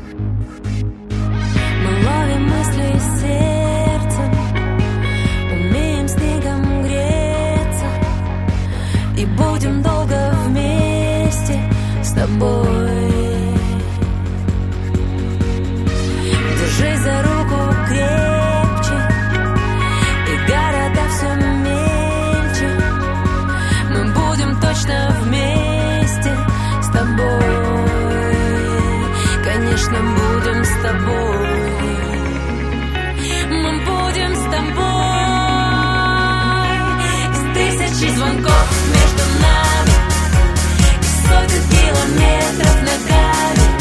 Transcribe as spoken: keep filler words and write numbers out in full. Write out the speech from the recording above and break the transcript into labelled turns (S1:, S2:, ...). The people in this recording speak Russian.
S1: Мы ловим мысли сердцем, умеем снегом греться и будем долго вместе с тобой. Держись за руку крепче, и города все мельче. Мы будем точно вместе с тобой. Конечно, будем с тобой. Мы будем с тобой. Из тысячи звонков между нами, и сотен километров ногами.